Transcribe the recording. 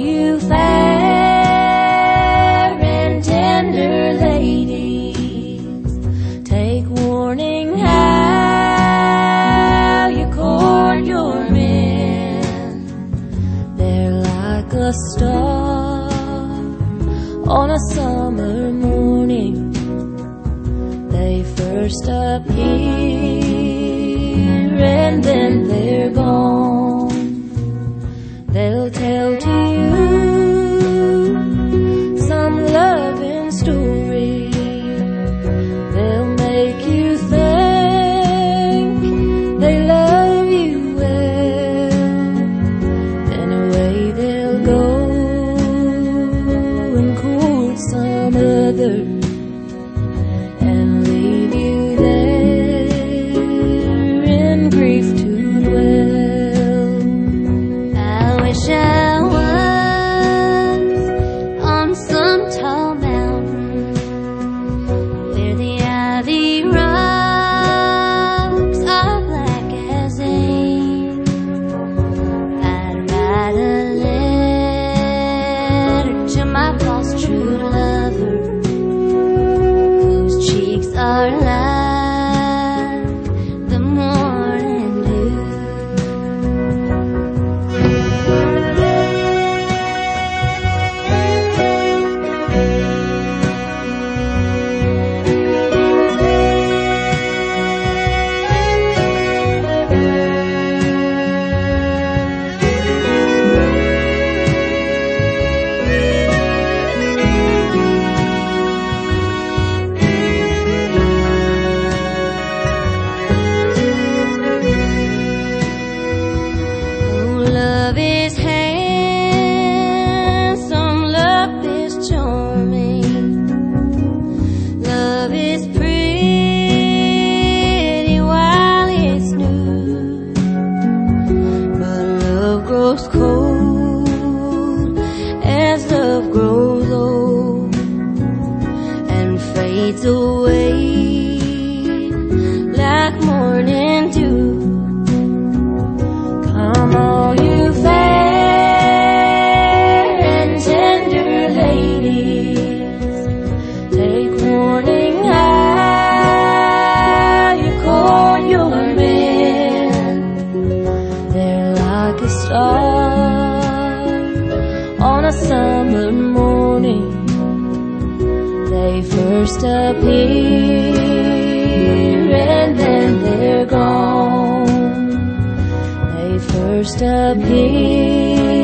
you fair and tender ladies, take warning how you court your men. They're like a star on a summer morning. They first appear and then they're gone. They'll tell to you some loving story. They'll make you think they love you well. Then away they'll go and court some other and leave you there in grief to dwell. I wish I was on some tall mountain where the ivy rocks are black as ink. I'd write a letter to my lost true lover, whose cheeks are like the morning dew. Love is handsome, love is charming, love is pretty while it's new. But love grows cold as love grows old and fades away like morning dew. Come all you fair and tender ladies, take warning how you court your men. They're like a star on a summer morning. They first appear and then they're gone. They first appear